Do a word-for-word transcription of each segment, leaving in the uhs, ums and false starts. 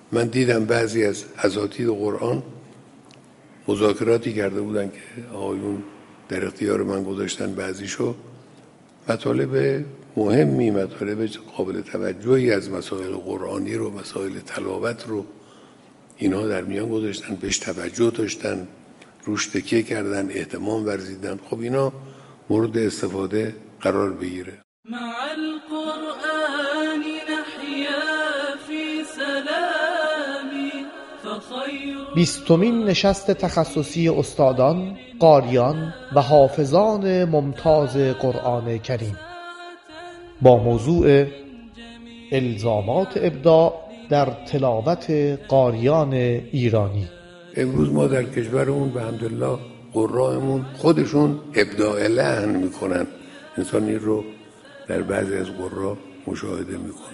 من دیدم بعضی از اساتید قرآن مذاکراتی کرده بودن که آقایون در اختیار من گذاشتن، بعضیشو مطالب مهمی، مطالب قابل توجهی از مسائل قرآنی رو، مسائل تلاوت رو اینها در میان گذاشتن، بهش توجه داشتن، روش تکیه کردن، اهتمام ورزیدن. خب اینا مورد استفاده قرار بگیره. مع القرآن نحیا فی سلامی فخیر. بیستمین نشست تخصصی استادان، قاریان و حافظان ممتاز قرآن کریم با موضوع الزامات ابداع در تلاوت قاریان ایرانی. امروز ما در کشورمون به حمدالله قرائمون خودشون ابداع لحن میکنن. انسان این رو در بعضی از قرآ مشاهده میکنه.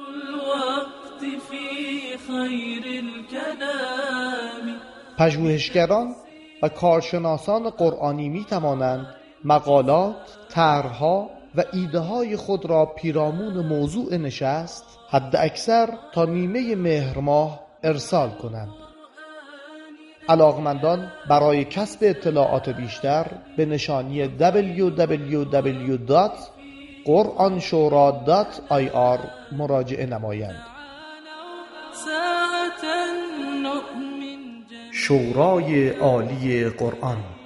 پژوهشگران و کارشناسان قرآنی می توانند مقالات، طرح‌ها و ایده‌های خود را پیرامون موضوع نشست حد اکثر تا نیمه مهر ماه ارسال کنند. علاقمندان برای کسب اطلاعات بیشتر به نشانی دبلیو دبلیو دبلیو دات قرآنشورا دات آی آر مراجعه نمایند. شورای عالی قرآن